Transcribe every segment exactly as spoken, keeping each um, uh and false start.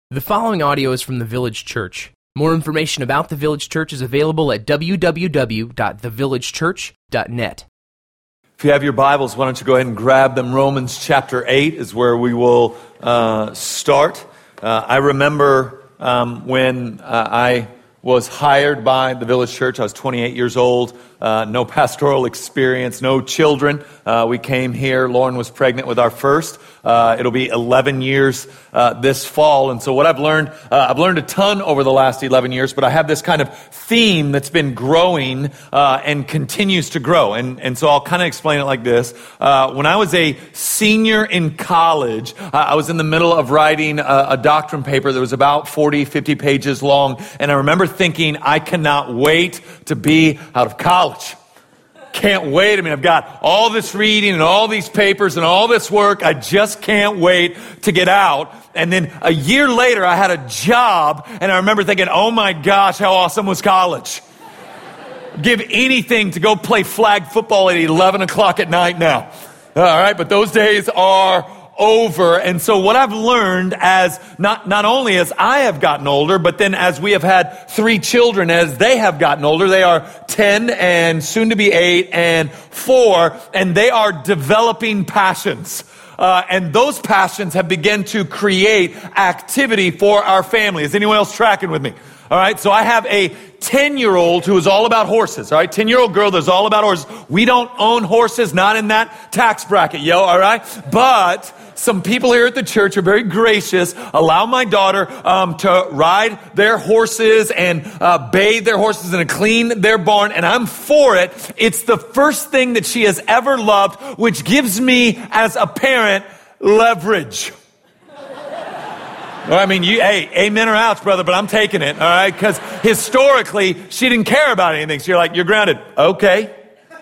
The following audio is from The Village Church. More information about The Village Church is available at w w w dot the village church dot net. If you have your Bibles, why don't you go ahead and grab them. Romans chapter eight is where we will uh, start. Uh, I remember um, when uh, I was hired by the Village Church. I was twenty-eight years old, uh, no pastoral experience, no children. Uh, we came here. Lauren was pregnant with our first. Uh, it'll be eleven years uh, this fall. And so what I've learned, uh, I've learned a ton over the last eleven years, but I have this kind of theme that's been growing uh, and continues to grow. And, and so I'll kind of explain it like this. Uh, when I was a senior in college, uh, I was in the middle of writing a, a doctrine paper that was about forty, fifty pages long. And I remember thinking, I cannot wait to be out of college. Can't wait. I mean, I've got all this reading and all these papers and all this work. I just can't wait to get out. And then a year later, I had a job, and I remember thinking, oh my gosh, how awesome was college? Give anything to go play flag football at eleven o'clock at night now. All right, but those days are over. And so what I've learned as not, not only as I have gotten older, but then as we have had three children, as they have gotten older, they are ten and soon to be eight and four, and they are developing passions. Uh, and those passions have begun to create activity for our family. Is anyone else tracking with me? All right, so I have a ten-year-old who is all about horses, all right? ten-year-old girl that's all about horses. We don't own horses, not in that tax bracket, yo, all right? But some people here at the church are very gracious, allow my daughter um, to ride their horses and uh, bathe their horses and clean their barn, and I'm for it. It's the first thing that she has ever loved, which gives me, as a parent, leverage. Well, I mean, you, hey, amen or ouch, brother, but I'm taking it, all right? Because historically, she didn't care about anything. So you're like, you're grounded. Okay.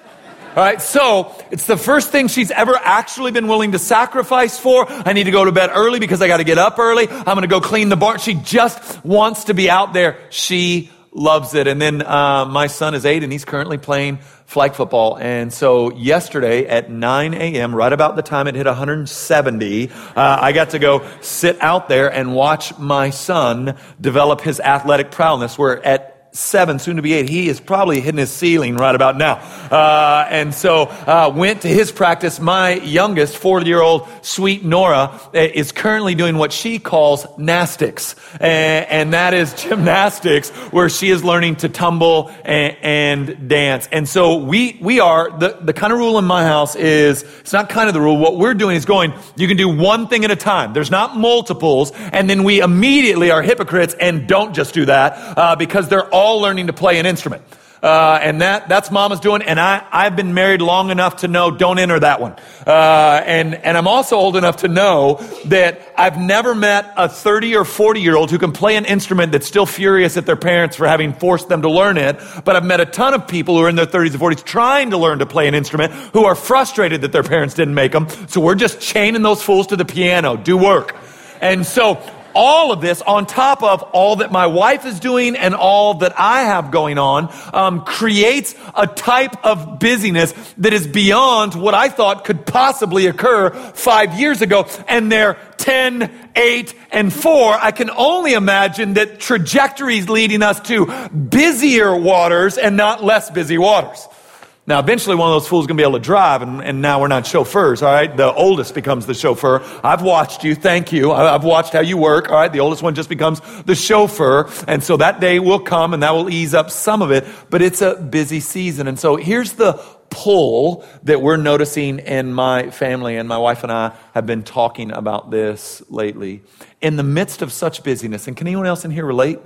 All right, so it's the first thing she's ever actually been willing to sacrifice for. I need to go to bed early because I got to get up early. I'm going to go clean the barn. She just wants to be out there. She loves it. And then uh, my son is eight, and he's currently playing flag football. And so yesterday at nine a.m., right about the time it hit one hundred seventy, uh, I got to go sit out there and watch my son develop his athletic prowess. We're at seven, soon to be eight. He is probably hitting his ceiling right about now. Uh, and so uh, went to his practice. My youngest, four-year-old sweet Nora, is currently doing what she calls nastics. And, and that is gymnastics, where she is learning to tumble and, and dance. And so we we are, the, the kind of rule in my house is, it's not kind of the rule. What we're doing is going, you can do one thing at a time. There's not multiples. And then we immediately are hypocrites and don't just do that uh, because they're all learning to play an instrument. Uh, and that, that's Mama's doing. And I, I've been married long enough to know, don't enter that one. Uh, and, and I'm also old enough to know that I've never met a thirty or forty year old who can play an instrument that's still furious at their parents for having forced them to learn it. But I've met a ton of people who are in their thirties and forties trying to learn to play an instrument who are frustrated that their parents didn't make them. So we're just chaining those fools to the piano. Do work. And so all of this, on top of all that my wife is doing and all that I have going on, um, creates a type of busyness that is beyond what I thought could possibly occur five years ago. And they're ten, eight, and four. I can only imagine that trajectories leading us to busier waters and not less busy waters. Now, eventually one of those fools is going to be able to drive, and, and now we're not chauffeurs, all right? The oldest becomes the chauffeur. I've watched you, thank you. I've watched how you work, all right? The oldest one just becomes the chauffeur, and so that day will come, and that will ease up some of it, but it's a busy season. And so here's the pull that we're noticing in my family, and my wife and I have been talking about this lately. In the midst of such busyness, and can anyone else in here relate?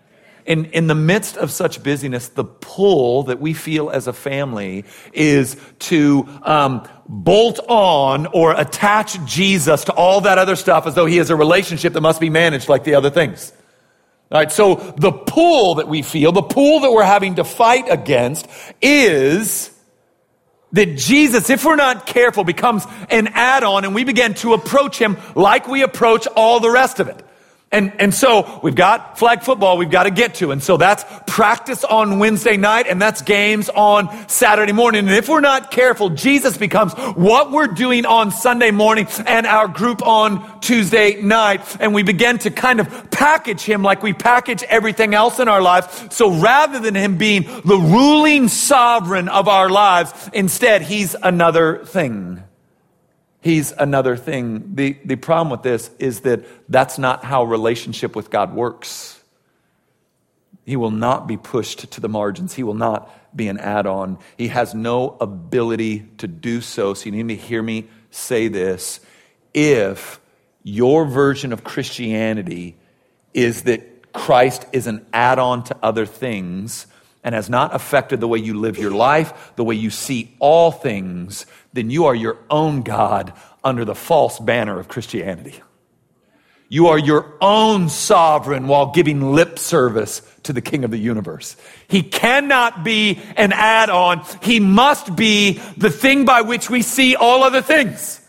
In, in the midst of such busyness, the pull that we feel as a family is to um, bolt on or attach Jesus to all that other stuff as though he is a relationship that must be managed like the other things. All right, so the pull that we feel, the pull that we're having to fight against is that Jesus, if we're not careful, becomes an add-on, and we begin to approach him like we approach all the rest of it. And, and so we've got flag football we've got to get to. And so that's practice on Wednesday night and that's games on Saturday morning. And if we're not careful, Jesus becomes what we're doing on Sunday morning and our group on Tuesday night. And we begin to kind of package him like we package everything else in our lives. So rather than him being the ruling sovereign of our lives, instead he's another thing. He's another thing. The, the problem with this is that that's not how relationship with God works. He will not be pushed to the margins. He will not be an add-on. He has no ability to do so. So you need to hear me say this. If your version of Christianity is that Christ is an add-on to other things and has not affected the way you live your life, the way you see all things, then you are your own God under the false banner of Christianity. You are your own sovereign while giving lip service to the King of the universe. He cannot be an add-on. He must be the thing by which we see all other things.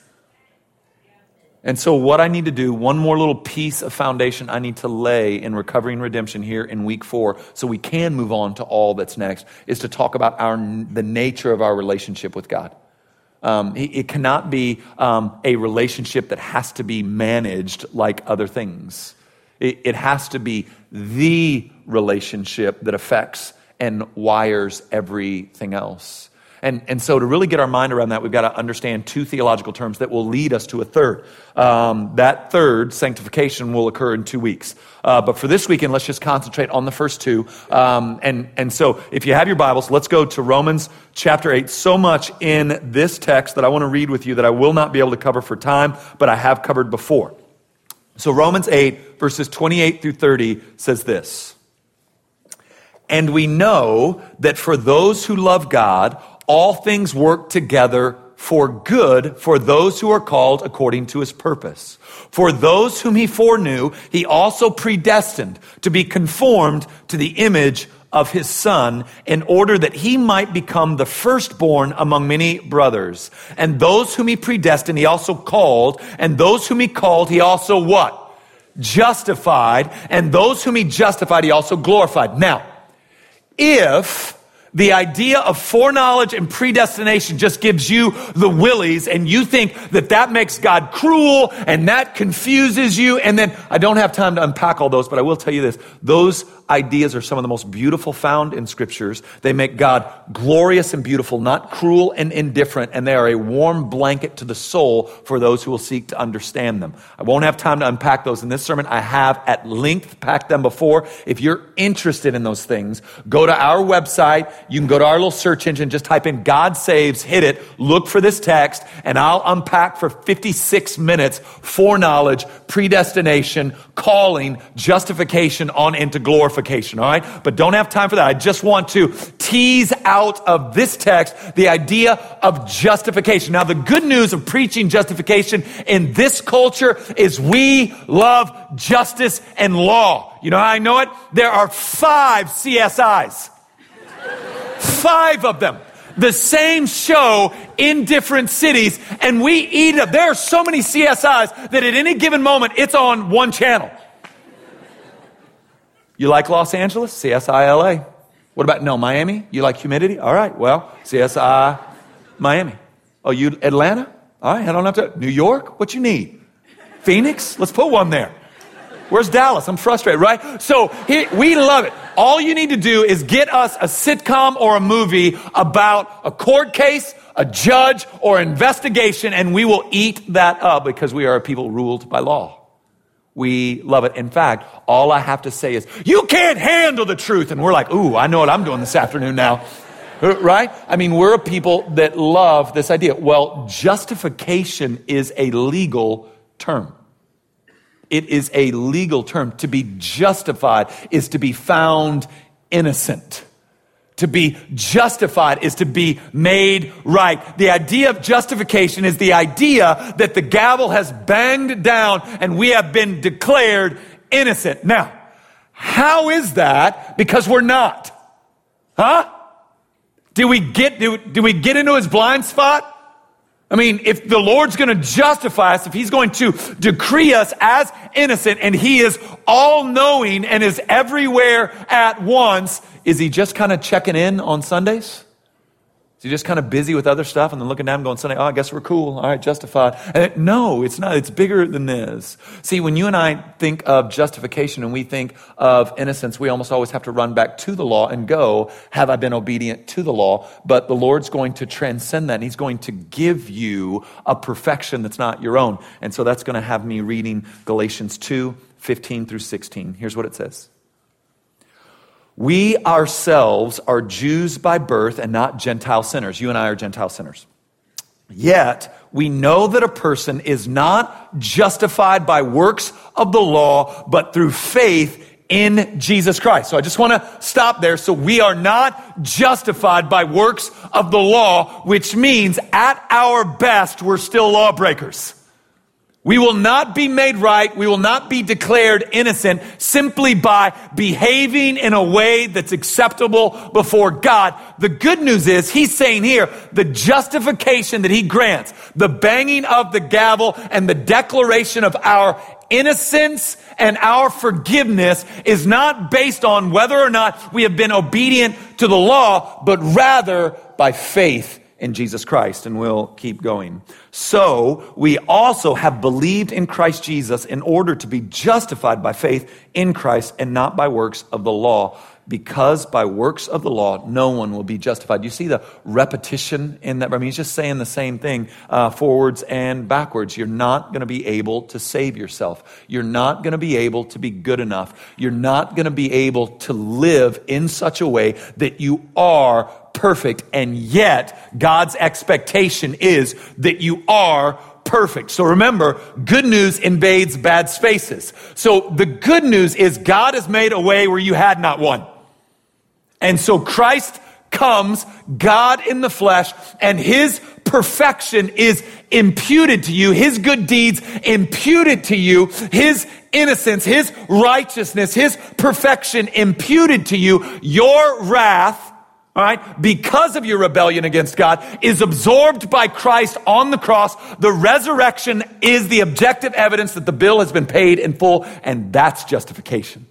And so what I need to do, one more little piece of foundation I need to lay in Recovery and Redemption here in week four, so we can move on to all that's next, is to talk about our the nature of our relationship with God. Um, it, it cannot be um, a relationship that has to be managed like other things. It, it has to be the relationship that affects and wires everything else. And, and so to really get our mind around that, we've got to understand two theological terms that will lead us to a third. Um, that third, sanctification, will occur in two weeks. Uh, but for this weekend, let's just concentrate on the first two. Um, and, and so if you have your Bibles, let's go to Romans chapter eight. So much in this text that I want to read with you that I will not be able to cover for time, but I have covered before. So Romans eight, verses twenty-eight through thirty says this. And we know that for those who love God, all things work together for good for those who are called according to his purpose. For those whom he foreknew, he also predestined to be conformed to the image of his Son, in order that he might become the firstborn among many brothers. And those whom he predestined, he also called. And those whom he called, he also what? Justified. And those whom he justified, he also glorified. Now, if the idea of foreknowledge and predestination just gives you the willies and you think that that makes God cruel and that confuses you, and then I don't have time to unpack all those, but I will tell you this. Those ideas are some of the most beautiful found in scriptures. They make God glorious and beautiful, not cruel and indifferent, and they are a warm blanket to the soul for those who will seek to understand them. I won't have time to unpack those in this sermon. I have at length packed them before. If you're interested in those things, go to our website. You can go to our little search engine, just type in God Saves, hit it, look for this text, and I'll unpack for fifty-six minutes foreknowledge, predestination, calling, justification on into glorification. All right? But don't have time for that. I just want to tease out of this text the idea of justification. Now, the good news of preaching justification in this culture is we love justice and law. You know how I know it? There are five C S Is. Five of them. The same show in different cities, and we eat it up. There are so many C S Is that at any given moment, it's on one channel. You like Los Angeles? C S I L A. What about, no, Miami? You like humidity? All right, well, C S I Miami. Oh, you Atlanta? All right, head on up to New York. What you need? Phoenix? Let's put one there. Where's Dallas? I'm frustrated, right? So he, we love it. All you need to do is get us a sitcom or a movie about a court case, a judge, or investigation, and we will eat that up because we are a people ruled by law. We love it. In fact, all I have to say is, you can't handle the truth. And we're like, ooh, I know what I'm doing this afternoon now. Right? I mean, we're a people that love this idea. Well, justification is a legal term. It is a legal term. To be justified is to be found innocent. To be justified is to be made right. The idea of justification is the idea that the gavel has banged down and we have been declared innocent. Now, how is that? Because we're not. Huh? Do we get, do, do we get into his blind spot? I mean, if the Lord's going to justify us, if he's going to decree us as innocent, and he is all-knowing and is everywhere at once, is he just kind of checking in on Sundays? Is he just kind of busy with other stuff and then looking down and going, Sunday, oh, I guess we're cool. All right, justified. And no, it's not. It's bigger than this. See, when you and I think of justification and we think of innocence, we almost always have to run back to the law and go, have I been obedient to the law? But the Lord's going to transcend that, and he's going to give you a perfection that's not your own. And so that's going to have me reading Galatians two, fifteen through sixteen. Here's what it says. We ourselves are Jews by birth and not Gentile sinners. You and I are Gentile sinners. Yet we know that a person is not justified by works of the law, but through faith in Jesus Christ. So I just want to stop there. So we are not justified by works of the law, which means at our best, we're still lawbreakers. We will not be made right. We will not be declared innocent simply by behaving in a way that's acceptable before God. The good news is, he's saying here, the justification that he grants, the banging of the gavel and the declaration of our innocence and our forgiveness is not based on whether or not we have been obedient to the law, but rather by faith in Jesus Christ. And we'll keep going. So we also have believed in Christ Jesus in order to be justified by faith in Christ and not by works of the law, because by works of the law, no one will be justified. You see the repetition in that? I mean, he's just saying the same thing uh, forwards and backwards. You're not going to be able to save yourself. You're not going to be able to be good enough. You're not going to be able to live in such a way that you are perfect. And yet, God's expectation is that you are perfect. So remember, good news invades bad spaces. So the good news is God has made a way where you had not one. And so Christ comes, God in the flesh, and his perfection is imputed to you. His good deeds imputed to you. His innocence, his righteousness, his perfection imputed to you. Your wrath, all right, because of your rebellion against God, is absorbed by Christ on the cross. The resurrection is the objective evidence that the bill has been paid in full, and that's justification.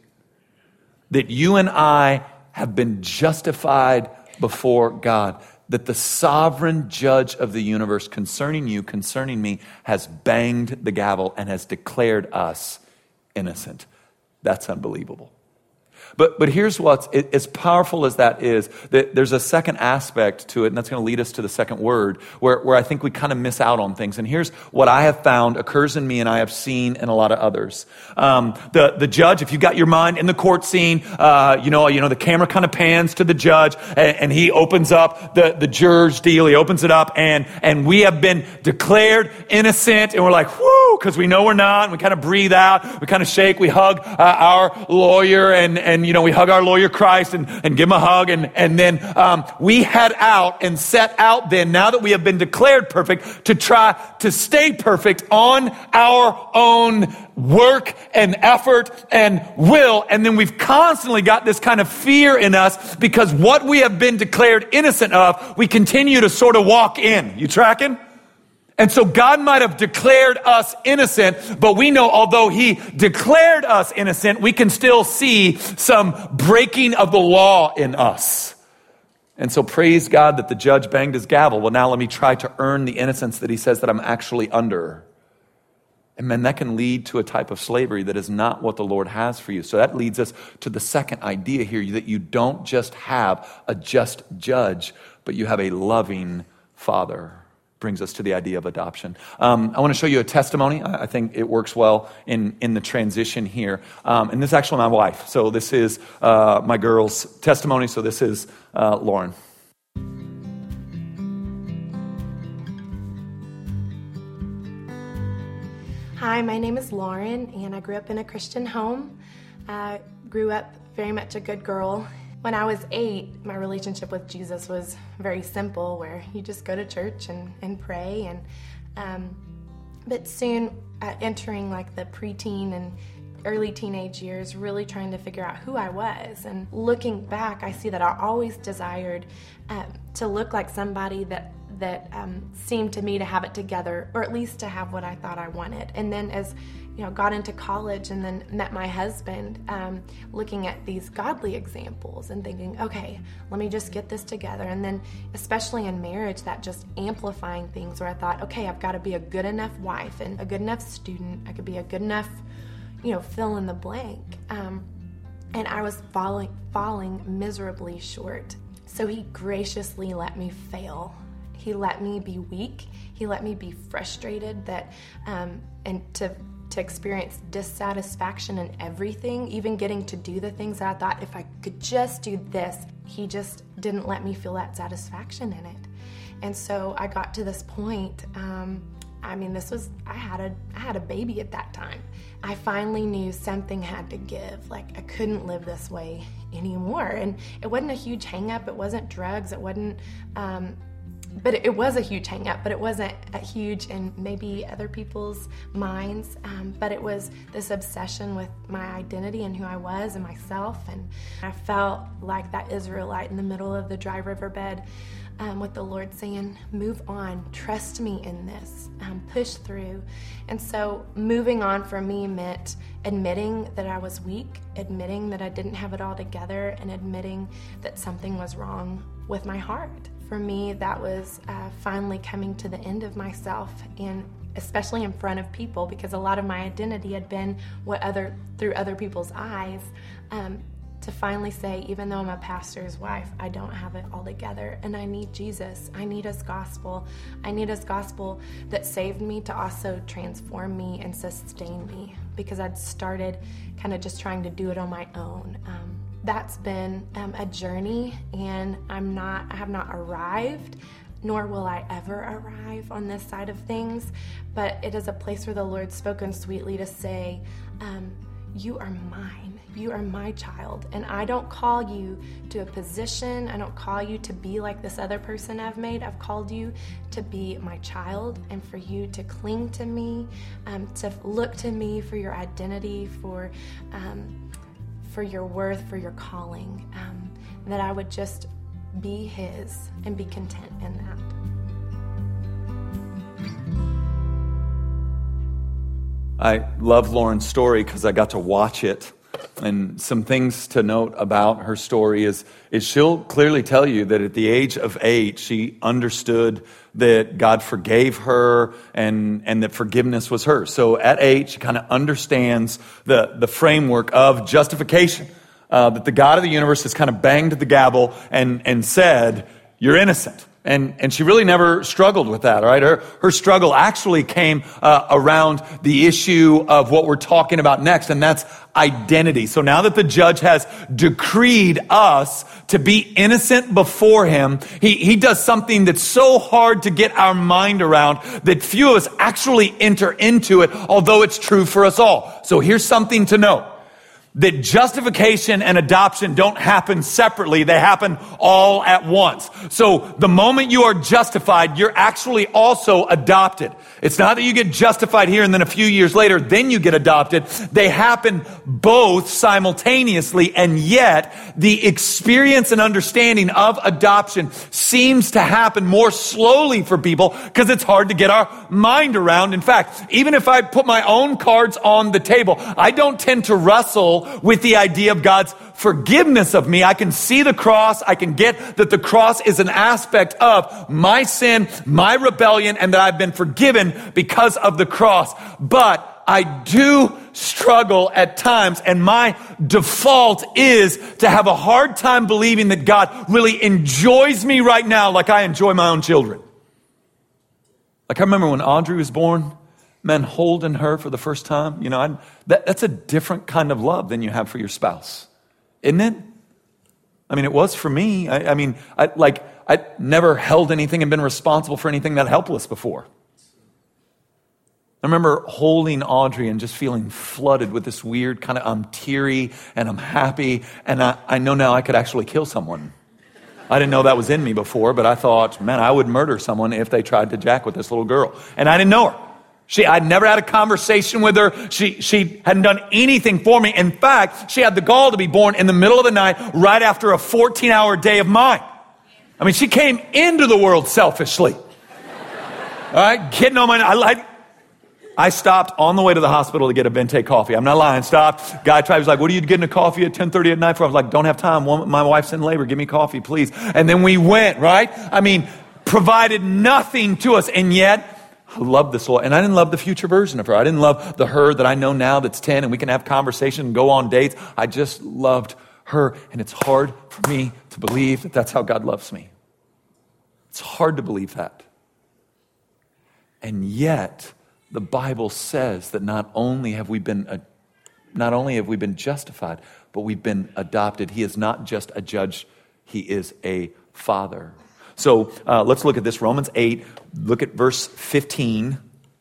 That you and I have been justified before God. That the sovereign judge of the universe concerning you, concerning me, has banged the gavel and has declared us innocent. That's unbelievable. But but here's what's, it, as powerful as that is, that there's a second aspect to it, and that's going to lead us to the second word, where, where I think we kind of miss out on things. And here's what I have found occurs in me and I have seen in a lot of others. Um, the, the judge, if you got your mind in the court scene, uh, you know, you know, the camera kind of pans to the judge, and, and he opens up the, the juror's deal, he opens it up, and, and we have been declared innocent, and we're like, whoo, because we know we're not, and we kind of breathe out, we kind of shake, we hug uh, our lawyer, and, and you know, we hug our lawyer Christ and, and give him a hug. And, and then um, we head out and set out then, now that we have been declared perfect, to try to stay perfect on our own work and effort and will. And then we've constantly got this kind of fear in us because what we have been declared innocent of, we continue to sort of walk in. You tracking? And so God might have declared us innocent, but we know although he declared us innocent, we can still see some breaking of the law in us. And so praise God that the judge banged his gavel. Well, now let me try to earn the innocence that he says that I'm actually under. And man, that can lead to a type of slavery that is not what the Lord has for you. So that leads us to the second idea here, that you don't just have a just judge, but you have a loving Father. Brings us to the idea of adoption. Um, I want to show you a testimony. I, I think it works well in, in the transition here. Um, and this is actually my wife. So this is uh, my girl's testimony. So this is uh, Lauren. Hi, my name is Lauren, and I grew up in a Christian home. I grew up very much a good girl. When I was eight, my relationship with Jesus was very simple, where you just go to church and, and pray. And um, but soon, uh, entering like the preteen and early teenage years, really trying to figure out who I was. And looking back, I see that I always desired uh, to look like somebody that that um, seemed to me to have it together, or at least to have what I thought I wanted. And then as you know, got into college and then met my husband, um, looking at these godly examples and thinking, okay, let me just get this together. And then especially in marriage, that just amplifying things where I thought, okay, I've got to be a good enough wife and a good enough student. I could be a good enough, you know, fill in the blank. Um, and I was falling, falling miserably short. So he graciously let me fail. He let me be weak. He let me be frustrated that, um, and to to experience dissatisfaction in everything, even getting to do the things that I thought if I could just do this, he just didn't let me feel that satisfaction in it. And so I got to this point, um, I mean, this was, I had a, I had a baby at that time. I finally knew something had to give. Like, I couldn't live this way anymore. And it wasn't a huge hang up. It wasn't drugs. It wasn't, um, But it was a huge hang up, but it wasn't a huge in maybe other people's minds. Um, but it was this obsession with my identity and who I was and myself. And I felt like that Israelite in the middle of the dry riverbed um, with the Lord saying, move on, trust me in this, um, push through. And so moving on for me meant admitting that I was weak, admitting that I didn't have it all together, and admitting that something was wrong with my heart. For me, that was uh, finally coming to the end of myself, and especially in front of people, because a lot of my identity had been what other through other people's eyes. Um, to finally say, even though I'm a pastor's wife, I don't have it all together, and I need Jesus. I need His gospel. I need His gospel that saved me to also transform me and sustain me, because I'd started kind of just trying to do it on my own. Um, That's been um, a journey, and I'm not, I have not arrived, nor will I ever arrive on this side of things, but it is a place where the Lord's spoken sweetly to say, um, you are mine, you are my child, and I don't call you to a position, I don't call you to be like this other person I've made. I've called you to be my child, and for you to cling to me, um, to look to me for your identity, for um, for your worth, for your calling, um, that I would just be His and be content in that. I love Lauren's story because I got to watch it. And some things to note about her story is, is she'll clearly tell you that at the age of eight, she understood that God forgave her and, and that forgiveness was hers. So at eight, she kind of understands the, the framework of justification, uh, that the God of the universe has kind of banged the gavel and, and said, you're innocent. And and she really never struggled with that, right? Her her struggle actually came uh, around the issue of what we're talking about next, and that's identity. So now that the judge has decreed us to be innocent before him, he, he does something that's so hard to get our mind around that few of us actually enter into it, although it's true for us all. So here's something to know. That justification and adoption don't happen separately. They happen all at once. So the moment you are justified, you're actually also adopted. It's not that you get justified here and then a few years later, then you get adopted. They happen both simultaneously, and yet the experience and understanding of adoption seems to happen more slowly for people because it's hard to get our mind around. In fact, even if I put my own cards on the table, I don't tend to wrestle with the idea of God's forgiveness of me. I can see the cross. I can get that the cross is an aspect of my sin, my rebellion, and that I've been forgiven because of the cross. But I do struggle at times, and my default is to have a hard time believing that God really enjoys me right now like I enjoy my own children. Like I remember when Audrey was born, man, holding her for the first time, you know, I, that, that's a different kind of love than you have for your spouse, isn't it? I mean, it was for me. I, I mean, I, like, I never held anything and been responsible for anything that helpless before. I remember holding Audrey and just feeling flooded with this weird kind of, I'm teary and I'm happy, and I, I know now I could actually kill someone. I didn't know that was in me before, but I thought, man, I would murder someone if they tried to jack with this little girl. And I didn't know her. She, I'd never had a conversation with her. She, she hadn't done anything for me. In fact, she had the gall to be born in the middle of the night, right after a fourteen hour day of mine. I mean, she came into the world selfishly. All right, getting on my, I like, I stopped on the way to the hospital to get a Venti coffee. I'm not lying. Stopped. Guy tried, was like, what are you getting a coffee at ten thirty at night for? I was like, don't have time. My wife's in labor. Give me coffee, please. And then we went, right? I mean, provided nothing to us. And yet, I love this Lord. And I didn't love the future version of her. I didn't love the her that I know now that's ten and we can have conversation and go on dates. I just loved her. And it's hard for me to believe that that's how God loves me. It's hard to believe that. And yet, the Bible says that not only have we been uh, not only have we been justified, but we've been adopted. He is not just a judge, he is a father. So uh, let's look at this, Romans eight, look at verse fifteen.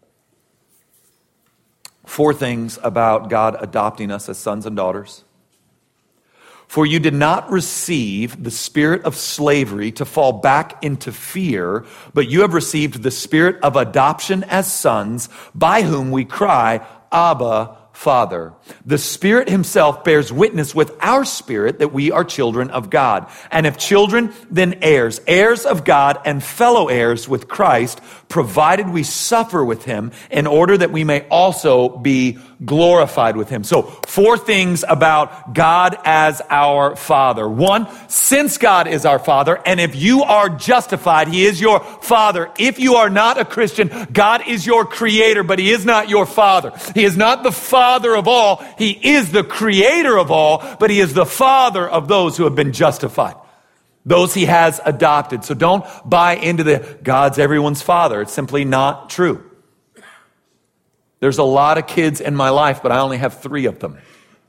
Four things about God adopting us as sons and daughters. For you did not receive the spirit of slavery to fall back into fear, but you have received the spirit of adoption as sons, by whom we cry, Abba, Father. The Spirit himself bears witness with our spirit that we are children of God. And if children, then heirs, heirs of God and fellow heirs with Christ, provided we suffer with him in order that we may also be glorified with him. So four things about God as our Father. One, since God is our Father, and if you are justified, he is your Father. If you are not a Christian, God is your Creator, but he is not your Father. He is not the Father of all. He is the Creator of all, but he is the Father of those who have been justified. Those he has adopted. So don't buy into the God's everyone's father. It's simply not true. There's a lot of kids in my life, but I only have three of them.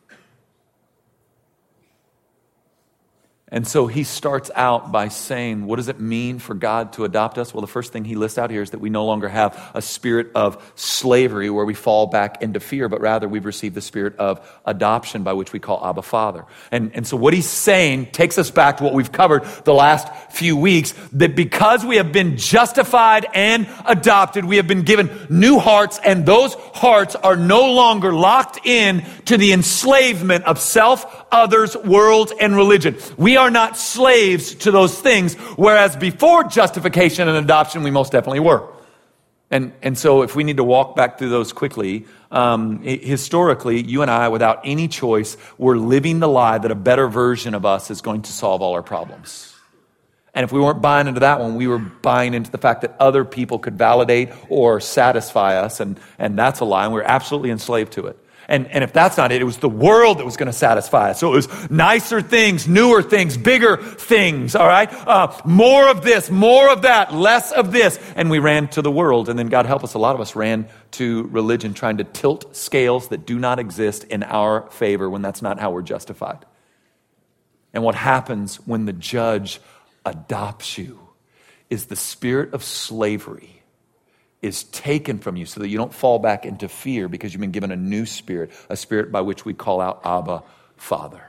And so he starts out by saying, what does it mean for God to adopt us? Well, the first thing he lists out here is that we no longer have a spirit of slavery where we fall back into fear, but rather we've received the spirit of adoption by which we call Abba Father. And, and so what he's saying takes us back to what we've covered the last few weeks, that because we have been justified and adopted, we have been given new hearts, and those hearts are no longer locked in to the enslavement of self, others, world, and religion. We are not slaves to those things, whereas before justification and adoption, we most definitely were. And and so if we need to walk back through those quickly, um, historically, you and I, without any choice, were living the lie that a better version of us is going to solve all our problems. And if we weren't buying into that one, we were buying into the fact that other people could validate or satisfy us, and, and that's a lie, and we're absolutely enslaved to it. And, and if that's not it, it was the world that was going to satisfy us. So it was nicer things, newer things, bigger things, all right? Uh, more of this, more of that, less of this. And we ran to the world. And then God help us, a lot of us ran to religion, trying to tilt scales that do not exist in our favor when that's not how we're justified. And what happens when the judge adopts you is the spirit of slavery is taken from you so that you don't fall back into fear, because you've been given a new spirit, a spirit by which we call out Abba, Father.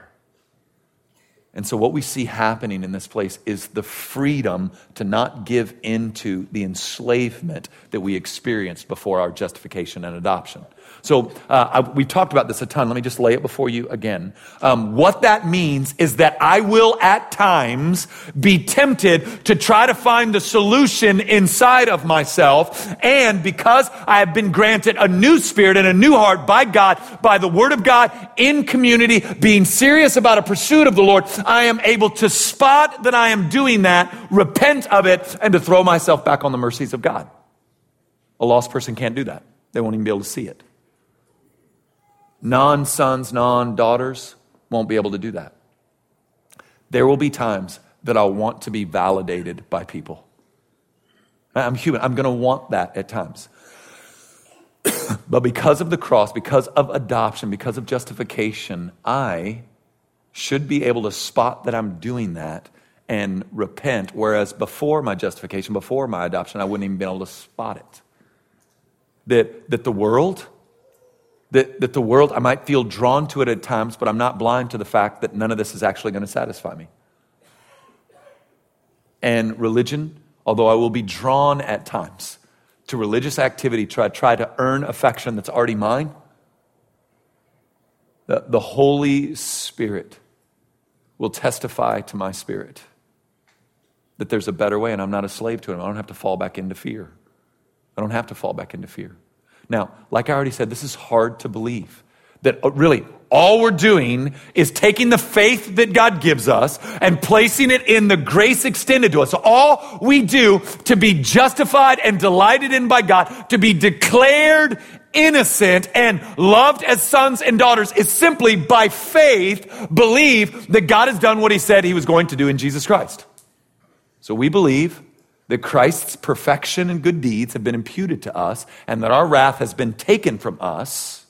And so what we see happening in this place is the freedom to not give into the enslavement that we experienced before our justification and adoption. So uh, I, we've talked about this a ton. Let me just lay it before you again. Um, what that means is that I will at times be tempted to try to find the solution inside of myself. And because I have been granted a new spirit and a new heart by God, by the Word of God, in community, being serious about a pursuit of the Lord, I am able to spot that I am doing that, repent of it, and to throw myself back on the mercies of God. A lost person can't do that. They won't even be able to see it. Non-sons, non-daughters won't be able to do that. There will be times that I'll want to be validated by people. I'm human. I'm going to want that at times. But because of the cross, because of adoption, because of justification, I should be able to spot that I'm doing that and repent, whereas before my justification, before my adoption, I wouldn't even be able to spot it. That, that the world... That, that the world, I might feel drawn to it at times, but I'm not blind to the fact that none of this is actually going to satisfy me. And religion, although I will be drawn at times to religious activity, try try to earn affection that's already mine, the, the Holy Spirit will testify to my spirit that there's a better way, and I'm not a slave to it. I don't have to fall back into fear. I don't have to fall back into fear. Now, like I already said, this is hard to believe. That really, all we're doing is taking the faith that God gives us and placing it in the grace extended to us. So all we do to be justified and delighted in by God, to be declared innocent and loved as sons and daughters, is simply by faith believe that God has done what he said he was going to do in Jesus Christ. So we believe that Christ's perfection and good deeds have been imputed to us, and that our wrath has been taken from us,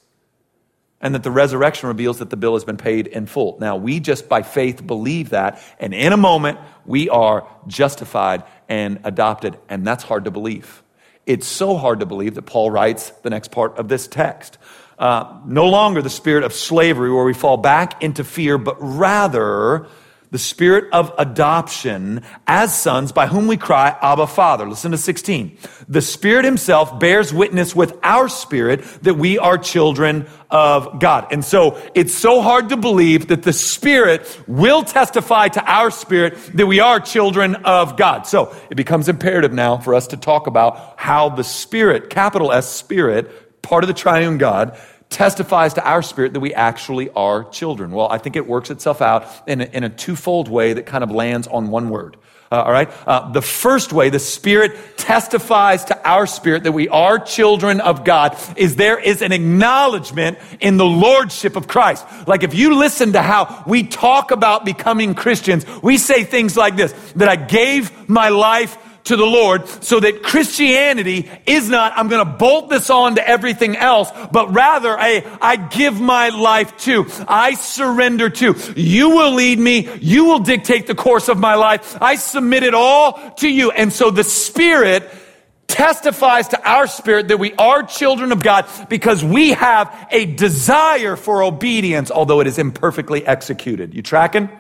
and that the resurrection reveals that the bill has been paid in full. Now, we just by faith believe that, and in a moment, we are justified and adopted, and that's hard to believe. It's so hard to believe that Paul writes the next part of this text. Uh, no longer the spirit of slavery where we fall back into fear, but rather the spirit of adoption as sons, by whom we cry, Abba, Father. Listen to sixteen. The Spirit himself bears witness with our spirit that we are children of God. And so it's so hard to believe that the Spirit will testify to our spirit that we are children of God. So it becomes imperative now for us to talk about how the Spirit, capital S Spirit, part of the triune God, testifies to our spirit that we actually are children. Well, I think it works itself out in a, in a twofold way that kind of lands on one word. Uh, all right? Uh, the first way the Spirit testifies to our spirit that we are children of God is there is an acknowledgement in the lordship of Christ. Like if you listen to how we talk about becoming Christians, we say things like this, that I gave my life to the Lord, so that Christianity is not, I'm going to bolt this on to everything else, but rather, a, I give my life to, I surrender to. You will lead me. You will dictate the course of my life. I submit it all to you. And so the Spirit testifies to our spirit that we are children of God because we have a desire for obedience, although it is imperfectly executed. You tracking?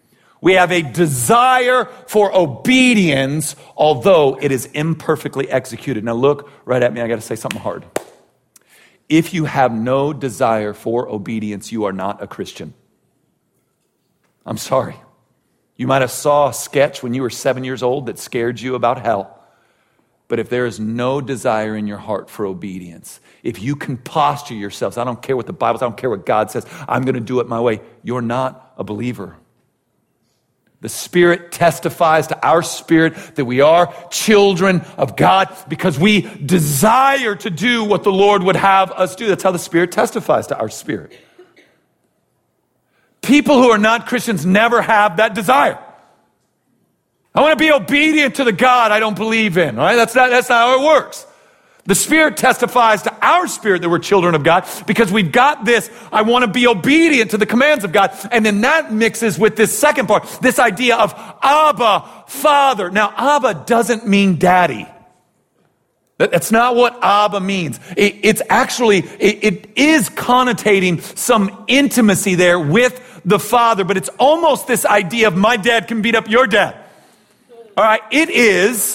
We have a desire for obedience, although it is imperfectly executed. Now look right at me. I got to say something hard. If you have no desire for obedience, you are not a Christian. I'm sorry. You might have saw a sketch when you were seven years old that scared you about hell. But if there is no desire in your heart for obedience, if you can posture yourselves, I don't care what the Bible says, I don't care what God says, I'm going to do it my way, you're not a believer. The Spirit testifies to our spirit that we are children of God because we desire to do what the Lord would have us do. That's how the Spirit testifies to our spirit. People who are not Christians never have that desire. I want to be obedient to the God I don't believe in. All right? That's not, that's not how it works. The Spirit testifies to our spirit that we're children of God because we've got this, I want to be obedient to the commands of God. And then that mixes with this second part, this idea of Abba, Father. Now, Abba doesn't mean daddy. That's not what Abba means. It, it's actually, it, it is connotating some intimacy there with the Father, but it's almost this idea of my dad can beat up your dad. All right, it is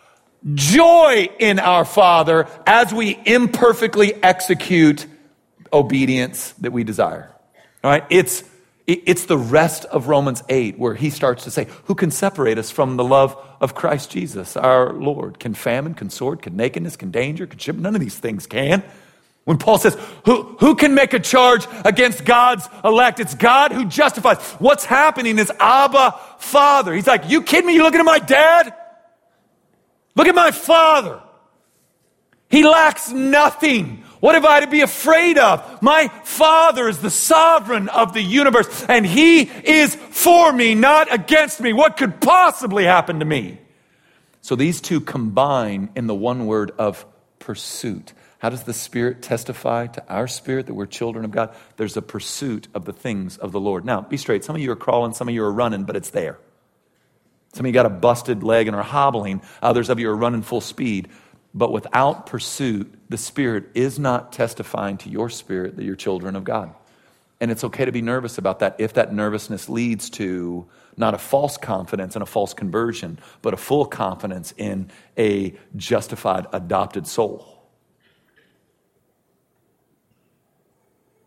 joy in our Father as we imperfectly execute obedience that we desire. All right, it's it's the rest of Romans eight where he starts to say, who can separate us from the love of Christ Jesus, our Lord? Can famine, can sword, can nakedness, can danger, can ship? None of these things can. When Paul says, who, who can make a charge against God's elect? It's God who justifies. What's happening is Abba, Father. He's like, you kidding me? You looking at my dad? Look at my Father. He lacks nothing. What have I to be afraid of? My Father is the sovereign of the universe, and he is for me, not against me. What could possibly happen to me? So these two combine in the one word of pursuit. How does the Spirit testify to our spirit that we're children of God? There's a pursuit of the things of the Lord. Now, be straight. Some of you are crawling, some of you are running, but it's there. Some of you got a busted leg and are hobbling. Others of you are running full speed. But without pursuit, the Spirit is not testifying to your spirit that you're children of God. And it's okay to be nervous about that if that nervousness leads to not a false confidence and a false conversion, but a full confidence in a justified, adopted soul.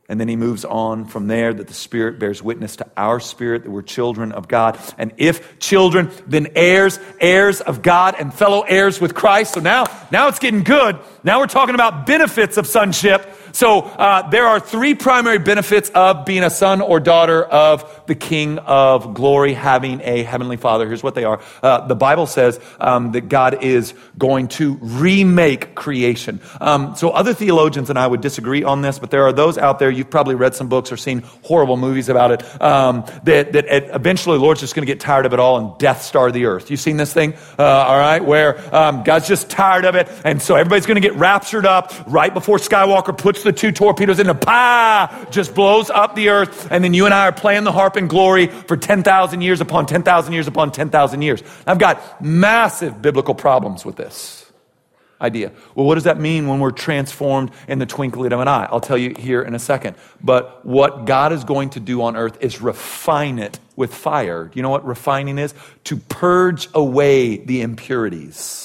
And then he moves on from there that the Spirit bears witness to our spirit that we're children of God. And if children, then heirs, heirs of God and fellow heirs with Christ. So now, now it's getting good. Now we're talking about benefits of sonship. So uh, there are three primary benefits of being a son or daughter of the King of Glory, having a heavenly Father. Here's what they are. Uh, the Bible says um, that God is going to remake creation. Um, so other theologians and I would disagree on this, but there are those out there, you've probably read some books or seen horrible movies about it, um, that, that eventually the Lord's just going to get tired of it all and Death Star the earth. You seen this thing? Uh, all right, where um, God's just tired of it, and so everybody's going to get raptured up right before Skywalker puts the two torpedoes in, and pa, just blows up the earth, and then you and I are playing the harp in glory for ten thousand years upon ten thousand years upon ten thousand years. I've got massive biblical problems with this idea. Well, what does that mean when we're transformed in the twinkling of an eye? I'll tell you here in a second. But what God is going to do on earth is refine it with fire. Do you know what refining is? To purge away the impurities.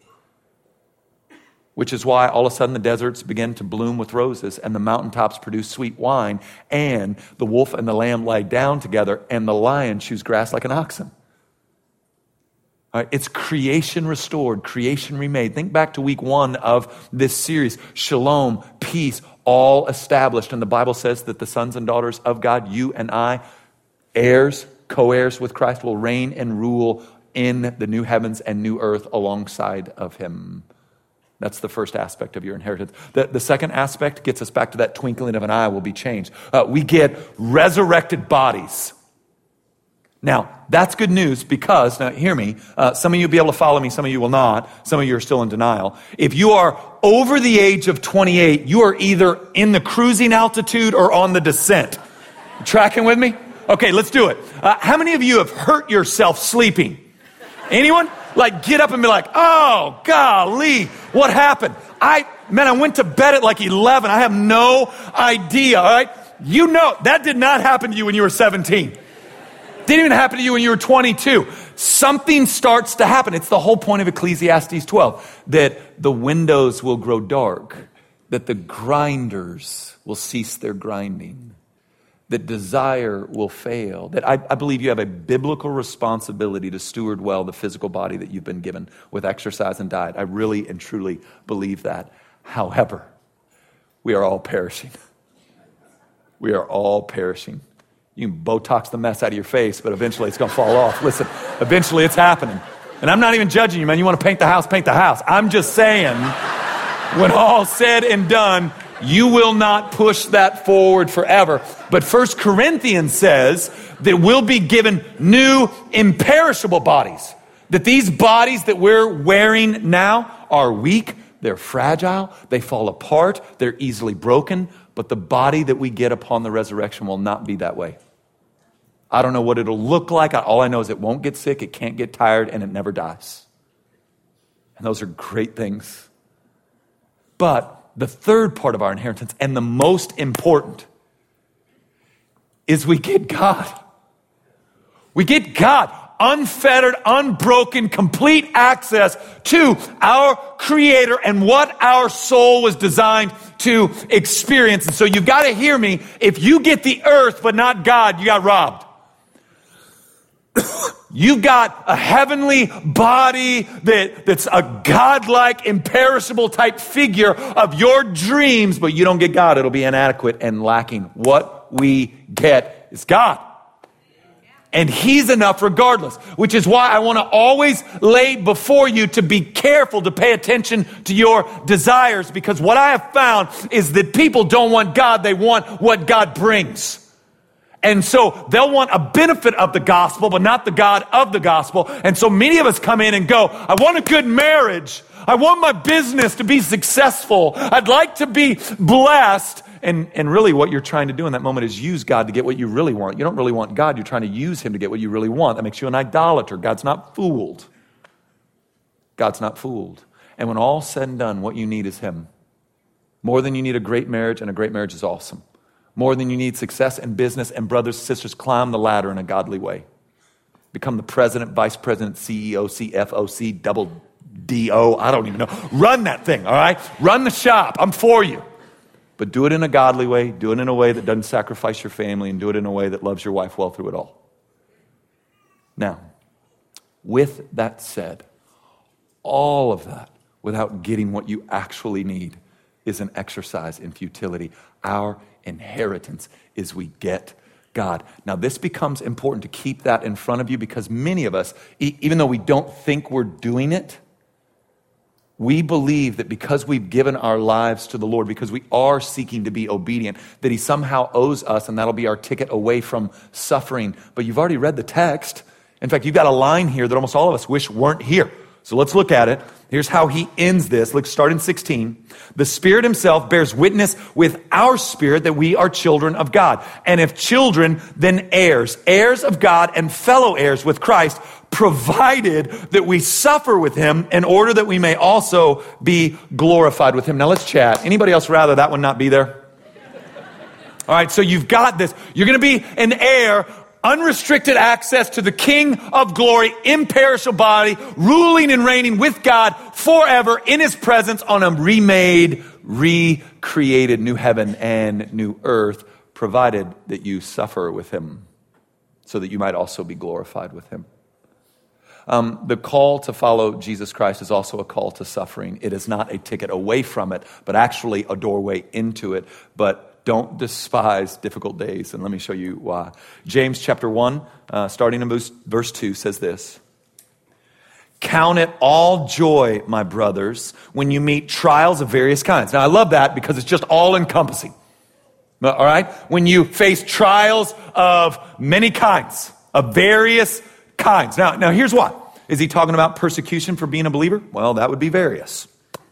Which is why all of a sudden the deserts begin to bloom with roses and the mountaintops produce sweet wine and the wolf and the lamb lie down together and the lion chews grass like an oxen. All right, it's creation restored, creation remade. Think back to week one of this series. Shalom, peace, all established. And the Bible says that the sons and daughters of God, you and I, heirs, co-heirs with Christ, will reign and rule in the new heavens and new earth alongside of him. That's the first aspect of your inheritance. The, the second aspect gets us back to that twinkling of an eye will be changed. Uh, we get resurrected bodies. Now, that's good news because, now hear me, uh, some of you will be able to follow me, some of you will not. Some of you are still in denial. If you are over the age of twenty-eight, you are either in the cruising altitude or on the descent. You tracking with me? Okay, let's do it. Uh, how many of you have hurt yourself sleeping? Anyone? Like get up and be like, oh, golly, what happened? I, man, I went to bed at like eleven. I have no idea, all right? You know, that did not happen to you when you were seventeen. Didn't even happen to you when you were twenty-two. Something starts to happen. It's the whole point of Ecclesiastes twelve, that the windows will grow dark, that the grinders will cease their grinding, that desire will fail, that I, I believe you have a biblical responsibility to steward well the physical body that you've been given with exercise and diet. I really and truly believe that. However, we are all perishing. We are all perishing. You can Botox the mess out of your face, but eventually it's going to fall off. Listen, eventually it's happening. And I'm not even judging you, man. You want to paint the house, paint the house. I'm just saying, when all's said and done, you will not push that forward forever. But First Corinthians says that we'll be given new imperishable bodies. That these bodies that we're wearing now are weak, they're fragile, they fall apart, they're easily broken. But the body that we get upon the resurrection will not be that way. I don't know what it'll look like. All I know is it won't get sick, it can't get tired, and it never dies. And those are great things. But the third part of our inheritance, and the most important, is we get God. We get God. Unfettered, unbroken, complete access to our Creator and what our soul was designed to experience. And so you've got to hear me. If you get the earth but not God, you got robbed. You've got a heavenly body that, that's a godlike, imperishable type figure of your dreams, but you don't get God. It'll be inadequate and lacking. What we get is God. And he's enough regardless, which is why I want to always lay before you to be careful to pay attention to your desires, because what I have found is that people don't want God, they want what God brings. And so they'll want a benefit of the gospel, but not the God of the gospel. And so many of us come in and go, I want a good marriage. I want my business to be successful. I'd like to be blessed. And, and really what you're trying to do in that moment is use God to get what you really want. You don't really want God. You're trying to use him to get what you really want. That makes you an idolater. God's not fooled. God's not fooled. And when all's said and done, what you need is him. More than you need a great marriage, and a great marriage is awesome. More than you need success in business, and brothers and sisters, climb the ladder in a godly way. Become the president, vice president, C E O, C F O, C, double D O, I don't even know. Run that thing, all right? Run the shop. I'm for you. But do it in a godly way, do it in a way that doesn't sacrifice your family, and do it in a way that loves your wife well through it all. Now, with that said, all of that without getting what you actually need is an exercise in futility. Our inheritance is we get God. Now, this becomes important to keep that in front of you because many of us, e- even though we don't think we're doing it, we believe that because we've given our lives to the Lord, because we are seeking to be obedient, that he somehow owes us, and that'll be our ticket away from suffering. But you've already read the text. In fact, you've got a line here that almost all of us wish weren't here. So let's look at it. Here's how he ends this. Let's start in sixteen. The Spirit himself bears witness with our spirit that we are children of God. And if children, then heirs, heirs of God and fellow heirs with Christ, provided that we suffer with him in order that we may also be glorified with him. Now let's chat. Anybody else rather that one not be there? All right, so you've got this. You're going to be an heir, unrestricted access to the King of glory, imperishable body, ruling and reigning with God forever in his presence on a remade, recreated new heaven and new earth, provided that you suffer with him so that you might also be glorified with him. Um, the call to follow Jesus Christ is also a call to suffering. It is not a ticket away from it, but actually a doorway into it. But don't despise difficult days, and let me show you why. James chapter one, uh, starting in verse, verse two, says this. Count it all joy, my brothers, when you meet trials of various kinds. Now, I love that because it's just all-encompassing. All right? When you face trials of many kinds, of various kinds. Now, now here's what. Is he talking about persecution for being a believer? Well, that would be various.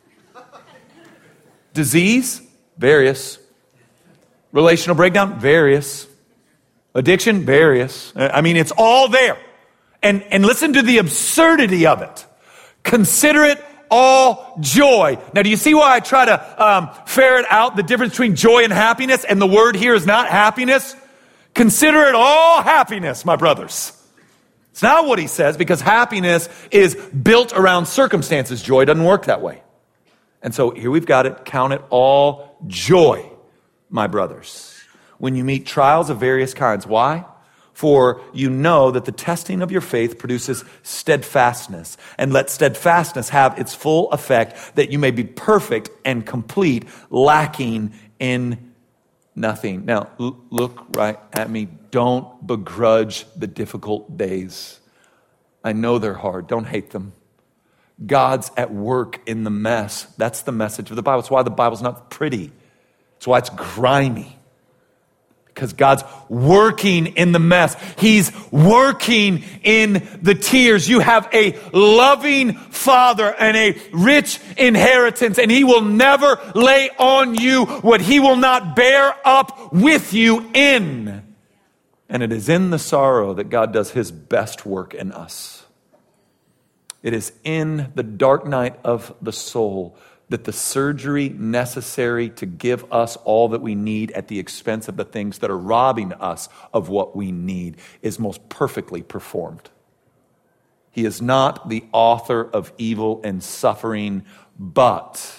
Disease? Various. Relational breakdown? Various. Addiction? Various. I mean, it's all there. And, and listen to the absurdity of it. Consider it all joy. Now, do you see why I try to um, ferret out the difference between joy and happiness? And the word here is not happiness. Consider it all happiness, my brothers. It's not what he says, because happiness is built around circumstances. Joy doesn't work that way. And so here we've got it. Count it all joy, my brothers, when you meet trials of various kinds. Why? For you know that the testing of your faith produces steadfastness. And let steadfastness have its full effect, that you may be perfect and complete, lacking in nothing. Now, l- look right at me. Don't begrudge the difficult days. I know they're hard. Don't hate them. God's at work in the mess. That's the message of the Bible. That's why the Bible's not pretty. That's why it's grimy. Because God's working in the mess. He's working in the tears. You have a loving Father and a rich inheritance, and he will never lay on you what he will not bear up with you in. And it is in the sorrow that God does his best work in us. It is in the dark night of the soul that the surgery necessary to give us all that we need at the expense of the things that are robbing us of what we need is most perfectly performed. He is not the author of evil and suffering, but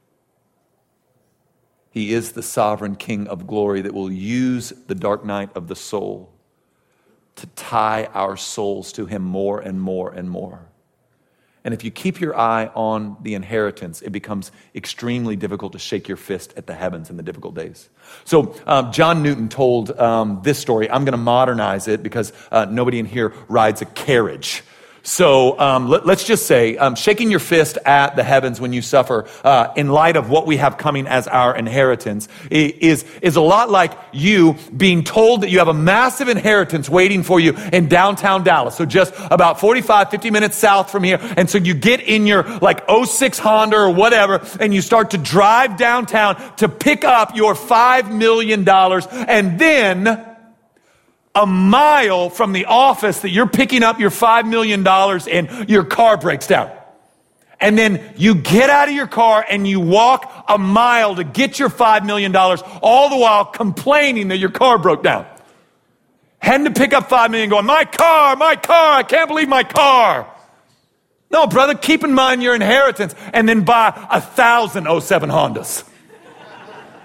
he is the sovereign King of glory that will use the dark night of the soul to tie our souls to him more and more and more. And if you keep your eye on the inheritance, it becomes extremely difficult to shake your fist at the heavens in the difficult days. So um, John Newton told um, this story. I'm going to modernize it because uh, nobody in here rides a carriage. So um, let, let's just say, um, shaking your fist at the heavens when you suffer, uh, in light of what we have coming as our inheritance, is is a lot like you being told that you have a massive inheritance waiting for you in downtown Dallas. So just about forty-five, fifty minutes south from here. And so you get in your like oh six Honda or whatever, and you start to drive downtown to pick up your five million dollars, and then a mile from the office that you're picking up your five million dollars in, your car breaks down. And then you get out of your car and you walk a mile to get your five million dollars, all the while complaining that your car broke down. Heading to pick up five million dollars, going, my car, my car, I can't believe my car. No, brother, keep in mind your inheritance and then buy a thousand oh seven Hondas.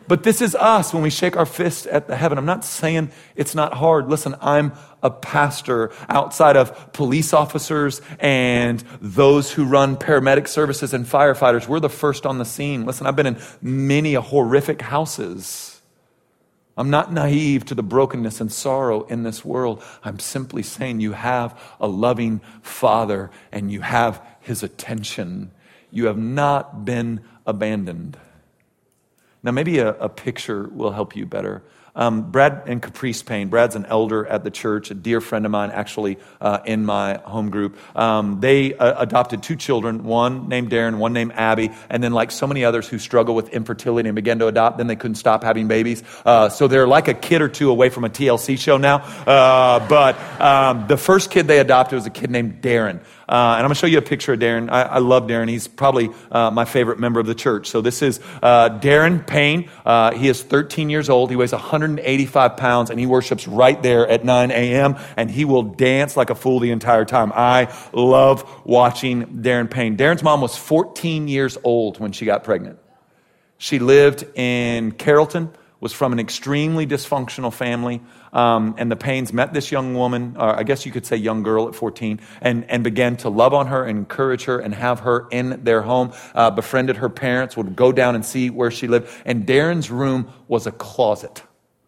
But this is us when we shake our fist at the heaven. I'm not saying it's not hard. Listen, I'm a pastor. Outside of police officers and those who run paramedic services and firefighters, we're the first on the scene. Listen, I've been in many horrific houses. I'm not naive to the brokenness and sorrow in this world. I'm simply saying you have a loving Father and you have his attention. You have not been abandoned. Now, maybe a, a picture will help you better. Um, Brad and Caprice Payne. Brad's an elder at the church, a dear friend of mine, actually, uh, in my home group. Um, they uh, adopted two children, one named Darren, one named Abby, and then like so many others who struggle with infertility and began to adopt, then they couldn't stop having babies. Uh, so they're like a kid or two away from a T L C show now. Uh, but um, the first kid they adopted was a kid named Darren. Uh, and I'm going to show you a picture of Darren. I, I love Darren. He's probably uh, my favorite member of the church. So this is uh, Darren Payne. Uh, he is thirteen years old. He weighs one hundred eighty-five pounds, and he worships right there at nine a.m., and he will dance like a fool the entire time. I love watching Darren Payne. Darren's mom was fourteen years old when she got pregnant. She lived in Carrollton, was from an extremely dysfunctional family. Um, and the Paynes met this young woman, or I guess you could say young girl at fourteen, and, and began to love on her and encourage her and have her in their home, uh, befriended her parents, would go down and see where she lived. And Darren's room was a closet.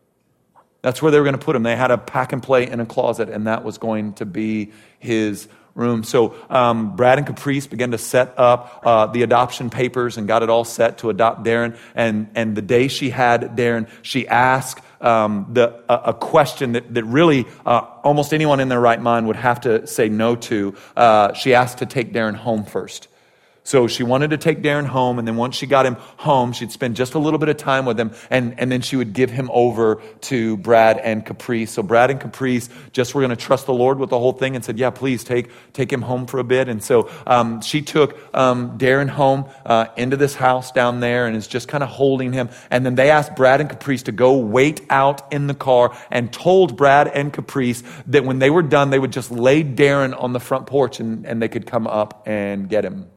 That's where they were going to put him. They had a pack and play in a closet, and that was going to be his room. So um, Brad and Caprice began to set up uh, the adoption papers and got it all set to adopt Darren. And and the day she had Darren, she asked um, the a, a question that that really uh, almost anyone in their right mind would have to say no to. Uh, she asked to take Darren home first. So she wanted to take Darren home, and then once she got him home, she'd spend just a little bit of time with him, and, and then she would give him over to Brad and Caprice. So Brad and Caprice just were going to trust the Lord with the whole thing and said, yeah, please take take him home for a bit. And so um, she took um, Darren home uh, into this house down there and is just kind of holding him. And then they asked Brad and Caprice to go wait out in the car, and told Brad and Caprice that when they were done, they would just lay Darren on the front porch and, and they could come up and get him.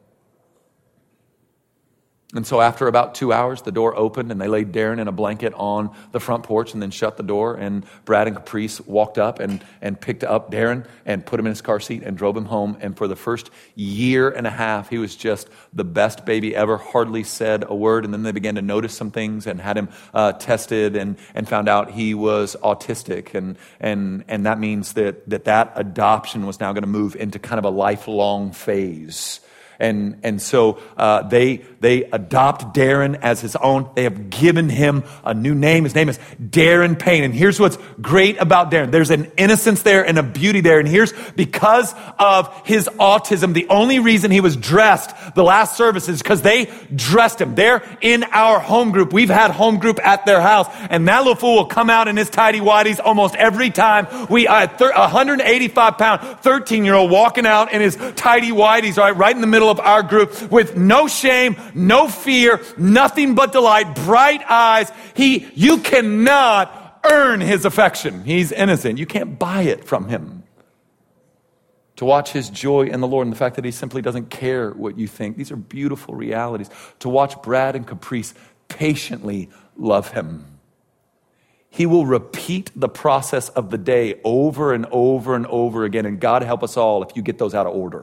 And so after about two hours, the door opened and they laid Darren in a blanket on the front porch and then shut the door. And Brad and Caprice walked up and, and picked up Darren and put him in his car seat and drove him home. And for the first year and a half, he was just the best baby ever, hardly said a word. And then they began to notice some things and had him uh, tested and, and found out he was autistic. And, and, and that means that, that that adoption was now going to move into kind of a lifelong phase. And and so uh, they they adopt Darren as his own. They have given him a new name. His name is Darren Payne. And here's what's great about Darren. There's an innocence there and a beauty there. And here's because of his autism, the only reason he was dressed the last service is because they dressed him. They're in our home group. We've had home group at their house. And that little fool will come out in his tidy whities almost every time. We uh, one hundred eighty-five pound, thirteen year old walking out in his tidy whities, right, right in the middle of our group with no shame, no fear, nothing but delight, bright eyes. He, you cannot earn his affection. He's innocent. You can't buy it from him. To watch his joy in the Lord and the fact that he simply doesn't care what you think. These are beautiful realities. To watch Brad and Caprice patiently love him. He will repeat the process of the day over and over and over again. And God help us all if you get those out of order.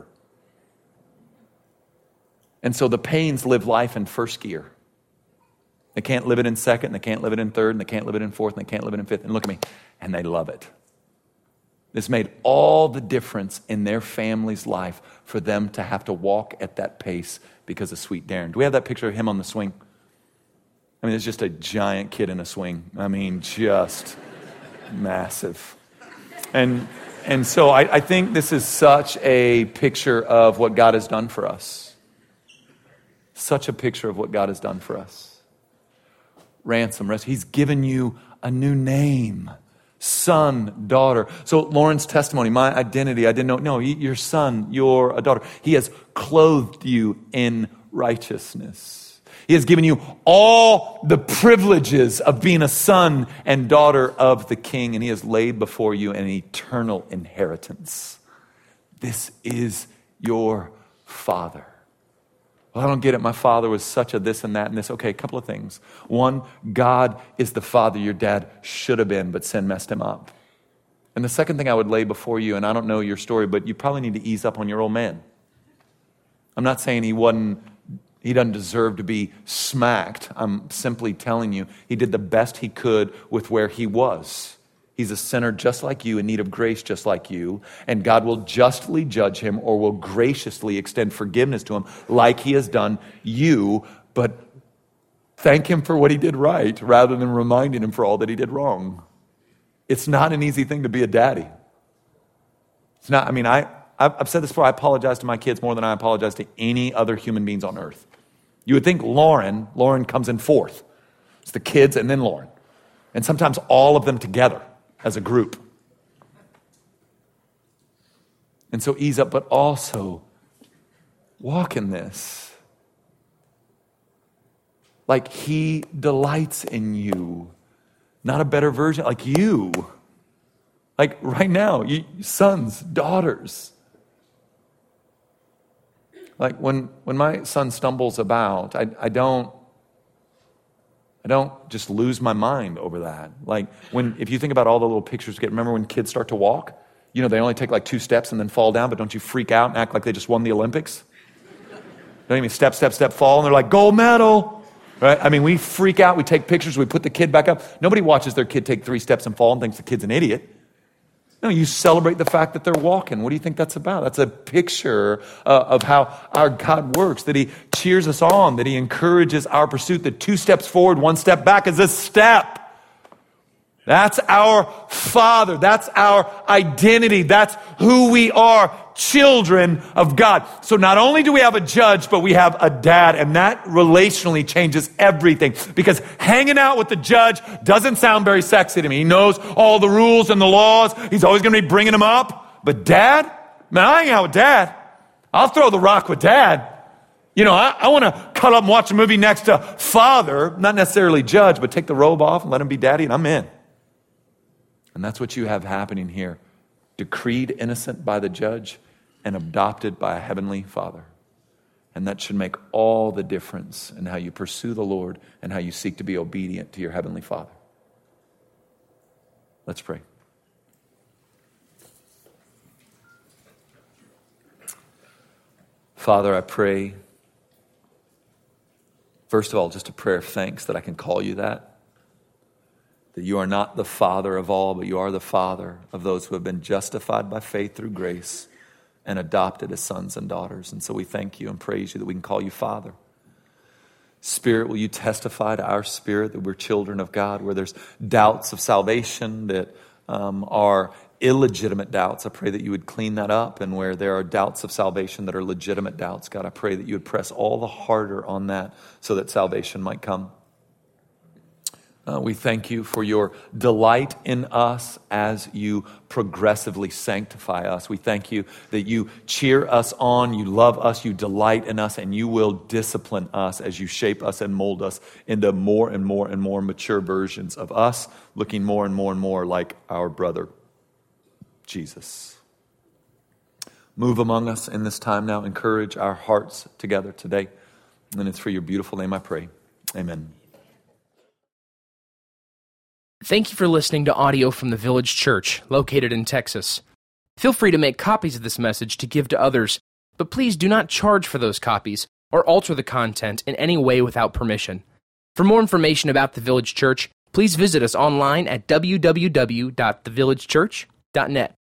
And so the Paynes live life in first gear. They can't live it in second, and they can't live it in third, and they can't live it in fourth, and they can't live it in fifth. And look at me, and they love it. This made all the difference in their family's life for them to have to walk at that pace because of sweet Darren. Do we have that picture of him on the swing? I mean, it's just a giant kid in a swing. I mean, just massive. And and so I, I think this is such a picture of what God has done for us. Such a picture of what God has done for us. Ransom, rest. He's given you a new name. Son, daughter. So Lauren's testimony, my identity, I didn't know. No, you're son, you're a daughter. He has clothed you in righteousness. He has given you all the privileges of being a son and daughter of the King, and he has laid before you an eternal inheritance. This is your Father. Well, I don't get it. My father was such a this and that and this. Okay, a couple of things. One, God is the father your dad should have been, but sin messed him up. And the second thing I would lay before you, and I don't know your story, but you probably need to ease up on your old man. I'm not saying he wasn't, he doesn't deserve to be smacked. I'm simply telling you, he did the best he could with where he was. He's a sinner just like you, in need of grace just like you, and God will justly judge him or will graciously extend forgiveness to him like he has done you, but thank him for what he did right rather than reminding him for all that he did wrong. It's not an easy thing to be a daddy. It's not, I mean, I, I've said this before, I apologize to my kids more than I apologize to any other human beings on earth. You would think Lauren, Lauren comes in fourth. It's the kids and then Lauren. And sometimes all of them together as a group. And so ease up, but also walk in this. Like he delights in you. Not a better version, like you. Like right now, you, sons, daughters. Like when, when my son stumbles about, I, I don't I don't just lose my mind over that. Like when, if you think about all the little pictures you get, remember when kids start to walk? You know, they only take like two steps and then fall down, but don't you freak out and act like they just won the Olympics? Don't even step, step, step, fall, and they're like, gold medal, right? I mean, we freak out, we take pictures, we put the kid back up. Nobody watches their kid take three steps and fall and thinks the kid's an idiot. No, you celebrate the fact that they're walking. What do you think that's about? That's a picture uh, of how our God works, that he cheers us on, that he encourages our pursuit, that two steps forward, one step back is a step. That's our Father. That's our identity. That's who we are, children of God. So not only do we have a judge, but we have a dad, and that relationally changes everything. Because hanging out with the judge doesn't sound very sexy to me. He knows all the rules and the laws. He's always going to be bringing them up. But dad? Man, I hang out with dad. I'll throw the rock with dad. You know, I, I want to cuddle up and watch a movie next to father, not necessarily judge, but take the robe off and let him be daddy, and I'm in. And that's what you have happening here. Decreed innocent by the judge and adopted by a heavenly Father. And that should make all the difference in how you pursue the Lord and how you seek to be obedient to your heavenly Father. Let's pray. Father, I pray, first of all, just a prayer of thanks that I can call you that. That you are not the Father of all, but you are the Father of those who have been justified by faith through grace and adopted as sons and daughters. And so we thank you and praise you that we can call you Father. Spirit, will you testify to our spirit that we're children of God, where there's doubts of salvation that um, are illegitimate doubts. I pray that you would clean that up, and where there are doubts of salvation that are legitimate doubts, God, I pray that you would press all the harder on that so that salvation might come. Uh, we thank you for your delight in us as you progressively sanctify us. We thank you that you cheer us on, you love us, you delight in us, and you will discipline us as you shape us and mold us into more and more and more mature versions of us, looking more and more and more like our brother, Jesus. Move among us in this time now. Encourage our hearts together today. And it's for your beautiful name I pray. Amen. Thank you for listening to audio from the Village Church, located in Texas. Feel free to make copies of this message to give to others, but please do not charge for those copies or alter the content in any way without permission. For more information about the Village Church, please visit us online at w w w dot the village church dot net.